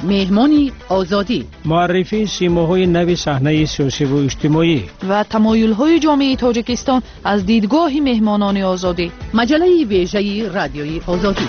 مهمانی آزادی، معرفی سیماهای نو صحنه سیاسی و اجتماعی و تمایل‌های جامعه تاجیکستان از دیدگاه مهمانان آزادی. مجله ویژه رادیوی آزادی.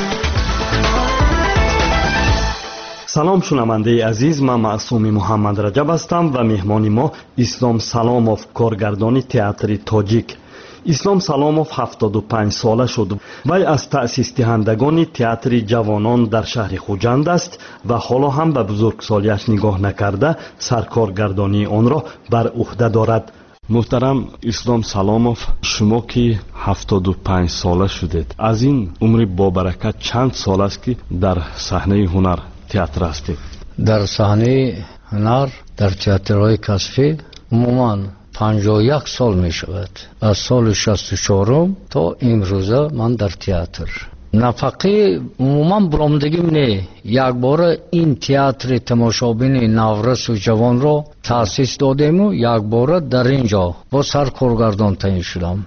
سلام شنونده عزیز، من معصوم محمد رجب هستم و مهمان ما اسلام سلاموف، کارگردان تئاتر تاجیک. اسلام سلاموف 75 ساله شد. وی از تأسیس دهندگان تئاتر جوانان در شهر خوجند است و حالا هم به بزرگسالیش نگاه نکرده سرکارگردانی آن را بر عهده دارد. محترم اسلام سلاموف، شما که 75 ساله شدید، از این عمر با برکت چند سال است که در صحنه هنر تئاتر هستید؟ در صحنه هنر در تئاترهای کسبی عموما 51 سال می شود. از سال 64 تا امروزه من در تئاتر. نفقه عموما برآمدگیم نه. یک بار این تئاتر تماشابین نورس و جوان را تأسیس دادیم و یک بار در اینجا با سرکارگردان تعیین شدم.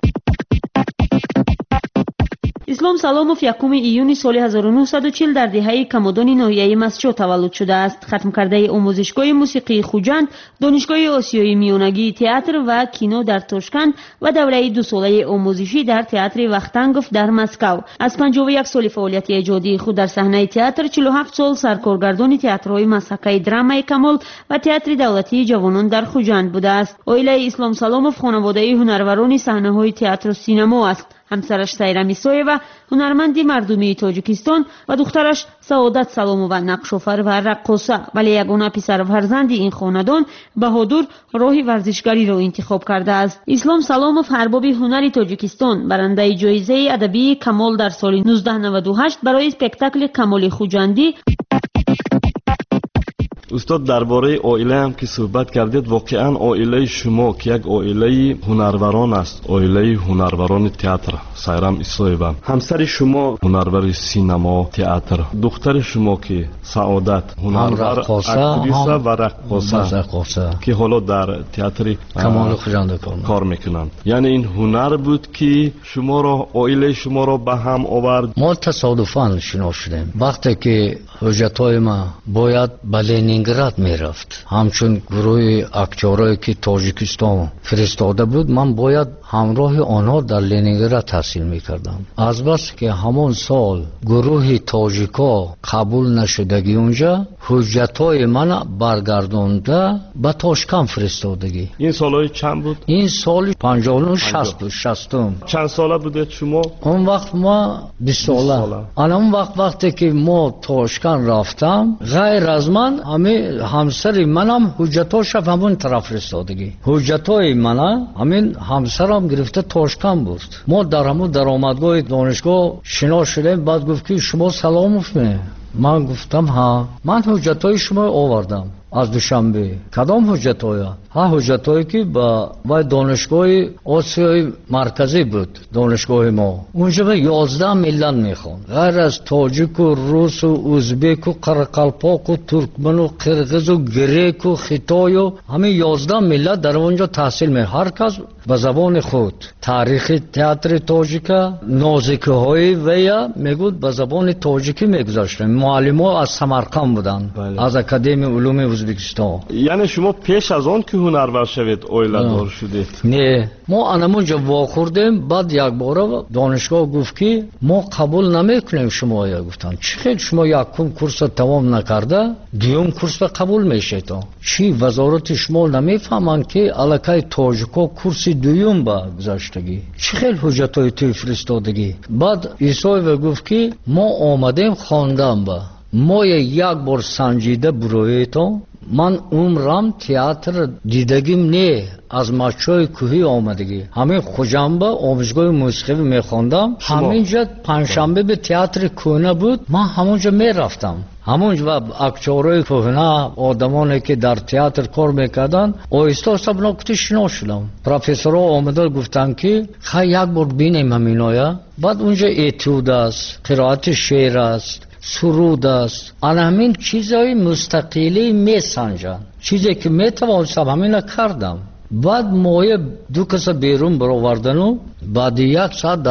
اسلام سلاموف 1 ایون سال 1940 در دهه کمادان ناحیه مسجد تولد شده است. ختم کرده آموزشگاه موسیقی خوجند، دانشگاه آسیای میانگی تئاتر و کینو در تاشکند و دوره 2 ساله آموزشی در تئاتر وختنگوف در مسکو. از 51 سال فعالیت ایجادی خود در صحنه تئاتر 47 سال سرکارگردان تئاترهای مسحکه درامای کمال و تئاتر دولتی جوانان در خوجند بوده است. عائله اسلام سلاموف خانواده هنروران صحنه‌های تئاتر و سینما است. همسرش سایرا میسایوا هنرمند مردمی تاجیکستان و دخترش سعادت سلامووا نقش‌آفر و رقاصه، ولی یگانه پسر فرزند این خاندان بهادر راه ورزشگری را انتخاب کرده است. اسلام سلاموف ارباب هنر تاجیکستان، برنده جایزه ادبی کمال در سال 1998 برای اسپکتاکل کمال خوجندی. استاد، درباره عائله هم که صحبت کردید، واقعا عائله شما که یک عائله هنروران است، عائله هنروران تئاتر، سایرام ایسایوا، همسر شما هنرور سینما تئاتر، دختر شما که سعادت هنرور اکتریسه و رقاصه که حالا در تئاتر کمال خوجند کار میکنند. یعنی این هنر بود که شما را، عائله شما را به هم آورد؟ ما تصادفاً شناخته شدیم. وقتی که حجتای ما باید به لنینگراد میرفت، همچون گروه اکتورایی که تاجیکستان فرستاده بود، من باید همراه آنها در لنینگراد تحصیل میکردم. از بس که همون سال گروه تاجیکا قبول نشدگی اونجا، حجتای من برگردونده به تاشکند فرستادگی. این سالهای چند بود؟ این سال 59 60. چند ساله بودید شما؟ اون وقت ما 20 ساله. اون وقتی که ما تاشکند رفتم، غیر از من همه همسر منم حجتاش همون طرف فرستادگی. حجتای من همین همسرم گرفته تاشکند بود. ما در همون درآمدگاه دانشگاه شنا شدیم. بعد گفت که شما سلاموف می؟ من گفتم ها، من حجتای شما آوردم از دوشنبه. کدام حجتای؟ ها، حجتایی که با دانشگاه آسیای مرکزی بود، دانشگاه ما. اونجا 11 ملت میخوان، غیر از تاجیک و روس و ازبک و قرقلپاک و ترکمن و قرقیز و گریک و خیتای و همه 11 ملت در اونجا تحصیل می، هر کس به زبان خود. تاریخ تئاتر تاجیکا، نازکه های ویا میگود به زبان تاجیکی میگذاشتن. معلم‌ها از سمرقند بودن، از اکادمی علوم ازبکستان. یعنی شما پیش از آن که هنرور شوید عائله دار شدید؟ نه، ما انمونجا واخوردیم. بعد یک بار دانشگاه گفت که ما قبول نمیکنیم شما. یا گفتن چی خیلی شما یک کورس تمام نکرده دوم کورس به قبول میشید؟ چی وزارت شما نمیفهمن که الکای تاجیکا کورس دوم با گذاشتگی؟ چی خیلی حجتای توی فرستادگی؟ بعد ایسای گفت که ما آمدیم خواندم با ما یک بار سنجیده برویتون. من عمرم تئاتر دیدگیم نه، از مچای کوهی آمدگی. همین خوجنبه آموزشگاه موسیقی میخواندم. همینجا پنجشنبه به تئاتر کهنه بود، من همونجا میرفتم. همونجا اکتورای کهنه، آدمانی که در تئاتر کار میکردن، آیسته آیسته بنا کتی شنا شدم. پروفسورها آمدن گفتن که خیلی یک بار بینیم همینایا. بعد اونجا اتیود است، قرائت شعر است، سرود است. آن همین چیزای مستقلی میسنجن. چیزی که میتوانستم همین کردم. بعد موی دو کس بیرون برآوردن و بعد 1 ساعت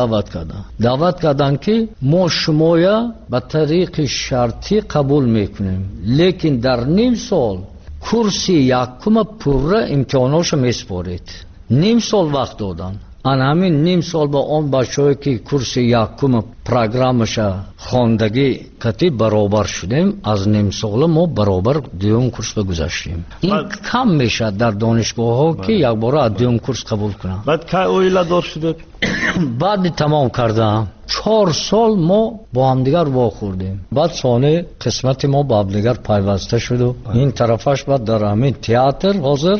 دعوت کردن که ما شمایا به طریق شرطی قبول میکنیم، لیکن در نیم سال کورسی یکم پوره امتحاناش میسپارید. نیم سال وقت دادن. آن همین نیم سال با اون بچه‌ای که کورس یکم پروگرامش خواندگی کتی برابر شدیم، از نیم سال ما برابر دوم کورس گذاشتیم. این کم میشه در دانشگاه ها که یک بار از دوم کورس قبول کنن. بعد که اویلا دار شده بعد تمام کردم 4 سال ما با هم دیگر واخوردیم. بعد سانه قسمت ما با هم دیگر پیوسته شد و این طرفش بعد در همین تئاتر حاضر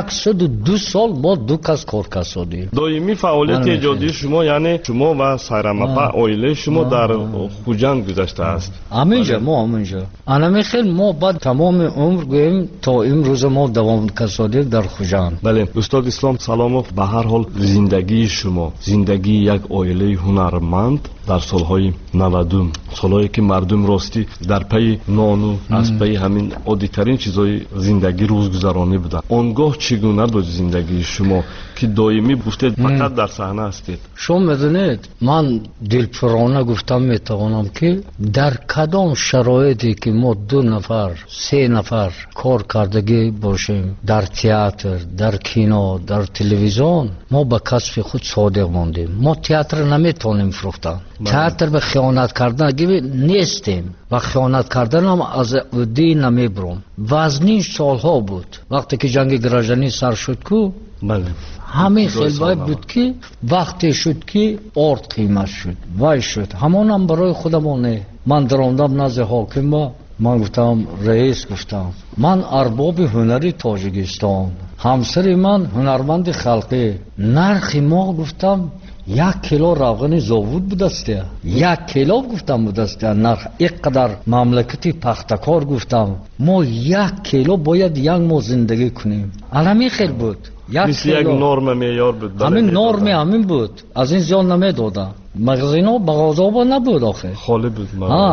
102 سال ما دو کس کار کردیم. دائمی فعالیت ایجادی شما یعنی شما و سایرامپا اویله شما در خوجند گذشته است. همینجا ما همینجا. انا خیلی ما بعد تمام عمر گویم تا امروز ما دوام کردیم در خوجند. بله استاد اسلام سلاموف، به هر حال زندگی شما زندگی یک اویله هنرمند در سالهای 90 سالهایی که مردم راستی در پی نانو از پی همین عادی‌ترین چیزای زندگی روزگذرانی بودن، آنگاه چگونه بود زندگی شما که دائمی گفتید فقط در صحنه هستید؟ شما میدونید من دلپرانه گفتم میتوانم که در کدام شرایطی که ما 2 نفر 3 نفر کار کردگی باشیم در تئاتر، در کینو، در تلویزیون، ما به کسب خود صادق ماندیم. ما تئاتر نمیتونیم فروختن. تئاتر به خیانت کردن نیستیم و خیانت کردن هم از عهده نمیبرم. وزنین سالها بود وقتی که جنگ گراژنی سر شد کو بله همین خیلی بود که وقتی شد که ارد قیمت شد وای شد همون هم برای خودمونه. من دراندم نزد حاکم با من گفتم رئیس گفتم من ارباب هنری تاجیکستان، همسر من هنرمند خلقی، نرخ ما گفتم 1 کیلو روغن زاوود بودسته 1 کیلو گفتم بودسته نرخ اینقدر مملکتی پختکار گفتم ما 1 کیلو باید 1 ماه زندگی کنیم. الان خیلی بود مثل یک نرم معیار بود. همین نرم همین بود، از این زیاد نمیدادن. مغازینا بغازابا نبود آخه خالی بود.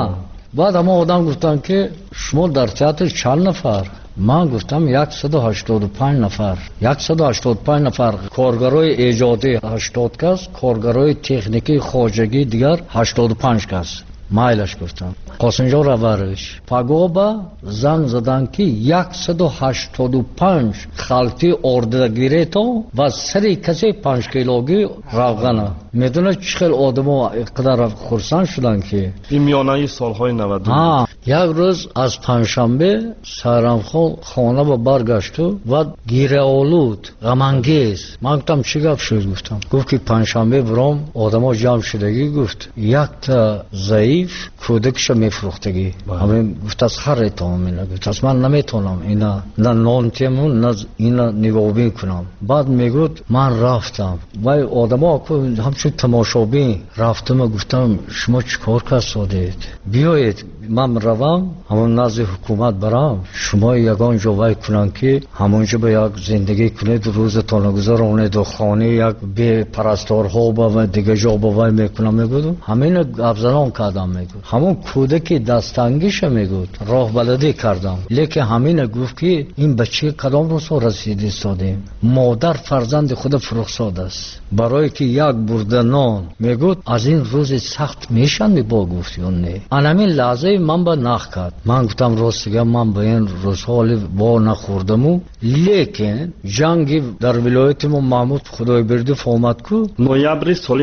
بعد اما آدم گفتن که شما در تئاتر چند نفر؟ من گفتم 185 نفر. 185 نفر کارگرای ایجادی 80 کس، کارگرای تکنیکی خواجگی دیگر 85 کس. مایلش گفتم قاسمجا روارش پاگوبا زن زدن که 185 خلطی اردگیره تو و سری کسی 5 کیلوگی روغنه. میدونه چخیل آدم ها اقدر خورسان شدن که این میانه سالهای 90. یک روز از پنجشنبه سرم خانه با برگشت و گیره آلود غمانگیز. من گفتم چی گفت شد؟ گفت که پنجشنبه برام آدم ها جمع شدگی. گفت 1 تا ضعیف کودکش میفروختگی. همین گفت از خر تمام اینا. گفت از من نمیتونم اینا نه نان تیمون نه اینا نگاه کنم. بعد میگفت من رفتم و آدم ها همچون تماشابین رفتم. گفتم شما چیکار کردید؟ بیایید من روم همون نزد حکومت برم، شما یگان جوای کنن که همونجا به یک زندگی کنید، روزتان گذرانید و خانه یک به پرستارها و دیگه جا باوی میکنم. میگود همین افزران کردم. میگود همون کودک دستانگیش میگود راه بلدی کردم. لیکن همین گفت که این بچه کدام روز رسیدی استادیم؟ مادر فرزند خود فرخزاد است برای که یک برده نان. میگود از این روز سخت میشن میبا گفت یا نه. همین لحظه من با نخ کرد. من گفتم راستگه من به این روزها با نخوردم و لیکن جنگ در ولایت ما محمود خدای بردف آمد کو نویبر سال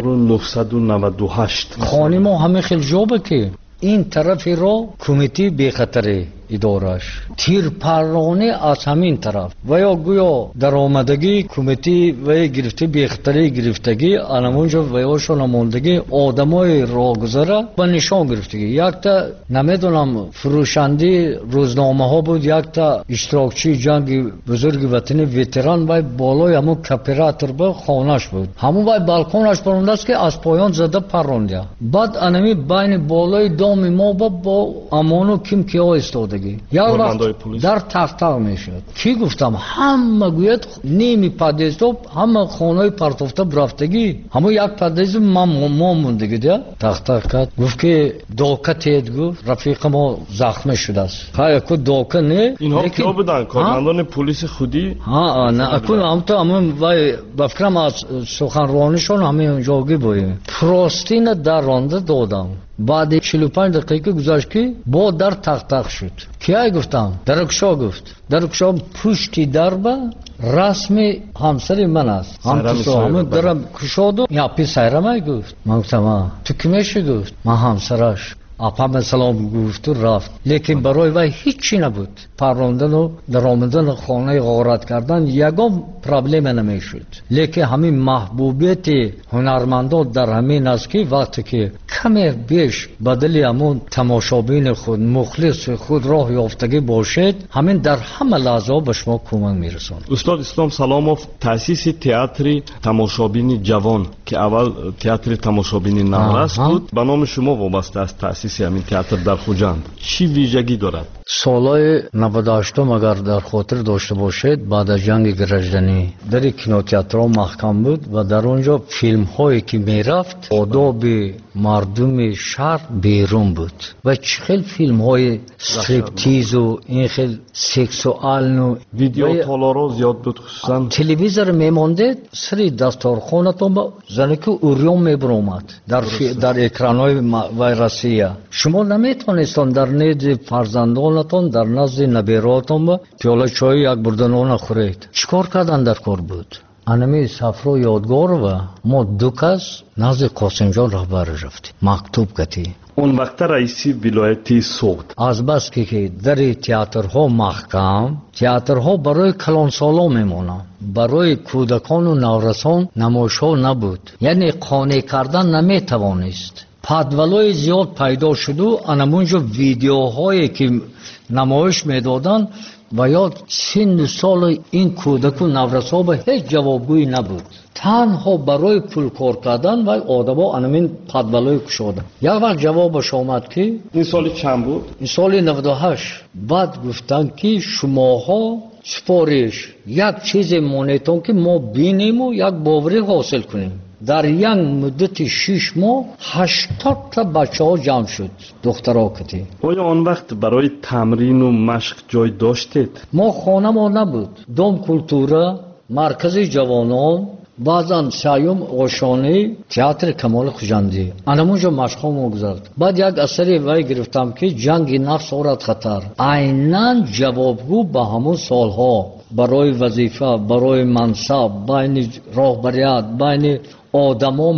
1998 خانه ما همه خیلی جابه که این طرف را کمیتی بی خطره ادارش تیر پرانه از همین طرف و یا گویا در آمدگی کمیتی و گرفته بی خطره گرفتگی انمونجا و یا شنماندگی آدمای راگذره و نشان گرفتگی. یک تا نمیدونم فروشندی روزنامه ها بود، یک تا اشتراکچی جنگ بزرگ وطنی ویتران و بالای همون کپیراتر با خانش بود. همون و بالکونش پرونده است که از پایان زده پرونده. بعد انمی بین بالای دام ما با امانو کم کیا استاده رفتگی. یا وقت در تخت میشد کی گفتم همه گوید نیمی پادیزو همه خانه پرتوفته رفتگی همه یک پادیز ما موندگی ده تخت کرد گفت که دوکه تید گفت رفیق ما زخم شده است های کو دوکه نه اینها کیا بودن کارمندان پلیس خودی ها نه اكون امتا همون وای بفکرم از سخنرانیشون همین جوگی بودیم پروستین در رانده دادم بعد 45 دقیقه گذشت که با در تق شد کیای گفتم درکشا گفت درکشا پشتی در با رسمی همسر من است همون درم کشادو یا پی سایرمای گفت من گفتم تو کمیش گفت من همسرش اپا سلام گفت و رفت لیکن برای وی هیچی نبود پروندن و درآمدن خانه غارت کردن یگان پرابلم نمیشد لیکن همین محبوبیت هنرمندان در همین است که وقتی که کمی بیش بدلی همون تماشابین خود مخلص خود راه یافتگی باشد همین در همه لحظه به شما کمک میرساند. استاد اسلام سلاموف تأسیس تئاتر تماشابین جوان که اول تئاتر تماشابین نورس بود به نام شما وابسته است تأسیس همین تئاتر در خوجند چی ویژگی دارد؟ سالهای 98 اگر در خاطر داشته باشید بعد از جنگ گرجدنی در کینوتئاترها محکم بود و در اونجا فیلم هایی که میرفت آداب مردم شهر بیرون بود و چخیل فیلم های استریپتیز و این خیل سکسوال و ویدیو تالارا زیاد بود خصوصا تلویزیون میمانده سری دستارخانتون با زنکی اوریون میبرومد در اکرانهای ویرسیه شما نمیتونستان در نزد فرزندانتون در نزد نبیراتون با پیاله چای یک بردن نخورید چیکار کردن در کار بود انمی سفر و یادگار و ما دو کس نزد قاسم جان رهبر رفتیم مکتوب کردیم اون وقت رئیسی ولایتی سوخت از بس که در تئاترها محکم تئاترها برای کلانسالا میمونن برای کودکان و نورسان نمایش‌ها نبود یعنی قانع کردن نمیتوانست پدولای زیاد پیدا شد و انمونجا ویدیوهایی که نمایش میدادن و یا سن سال این کودک و نورسا به هیچ جوابگویی نبود تنها برای پول کار کردن و آدما انمین پدولای کشادن یک وقت جوابش آمد که این سال چند بود؟ این سال 98 بعد گفتن که شماها سفارش یک چیز مونیتون که ما بینیم و یک باوری حاصل کنیم در یک مدت 6 ماه 80 تا بچه ها جمع شد دخترها کتی آیا آن وقت برای تمرین و مشق جای داشتید؟ ما خانه ما نبود دوم کلتورا مرکز جوانان بعضا سیوم آشانه تئاتر کمال خوجندی انمونجا مشقا ما گذارد بعد یک اثری وی گرفتم که جنگ نفس آورد خطر عیناً جوابگو به همون سالها برای وظیفه برای منصب بین راهبریت بین آدما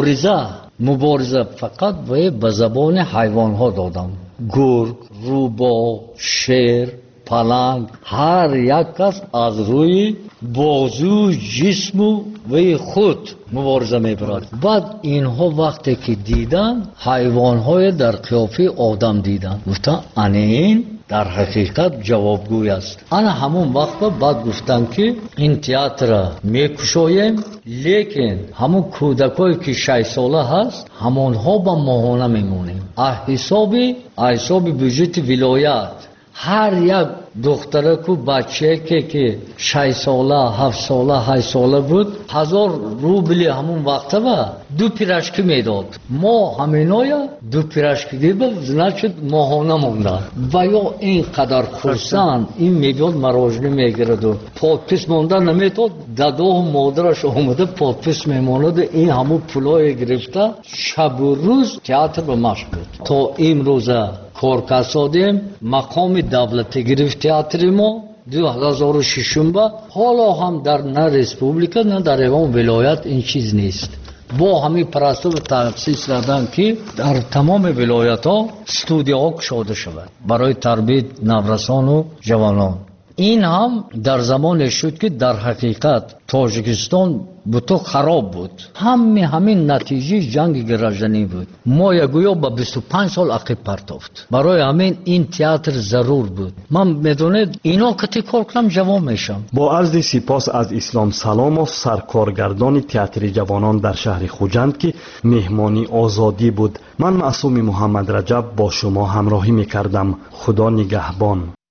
مبارزه فقط به زبان حیوان ها دادم گرگ روباه شیر پلنگ هر یک کس از روی بازو جسم و خود مبارزه میبرد بعد اینها وقتی که دیدن حیوانهای در قیافه آدم دیدن گفتن این در حقیقت جوابگوی است انا همون وقت بعد گفتن که این تئاتر میکشویم لیکن همون کودکایی که 6 ساله هست همونها با ماهانه میمونیم حساب بجت ولایت هر یک دختره کو بچه که 6 ساله 7 ساله 8 ساله بود 1000 روبل همون وقته با 2 پیراشکی میداد ما همینایا 2 پیراشکی دیگه نشد ماهانه موندن و یا اینقدر خرسان این میداد مراجعه میگرد و پادپس موندن نمیداد داده مادرش اومده پادپس میماند این همون پولای گرفته شب و روز تئاتر به مشق بود تا امروزه کار کسادیم مقام دولتی گرفت تئاتر ما 2006 با حالا هم در نه ریسپوبلیکا نه در ایوان ولایت این چیز نیست با همین پرستو تأسیس کردن که در تمام ولایت ها استودیوها گشاده شود برای تربیت نورسان و جوانان این هم در زمان شد که در حقیقت تاجیکستان بوتو خراب بود. همین نتیجه جنگ گراژنی بود. ما یگویا با 25 سال عقب پرتافت. برای همین این تئاتر ضرور بود. من میدونید اینا که تکرار کنم جوان میشم. با عرض سپاس از اسلام سلاموف، سرکارگردان تئاتر جوانان در شهر خوجند که مهمانی آزادی بود، من معصوم محمد رجب با شما همراهی میکردم. خدا نگهبان.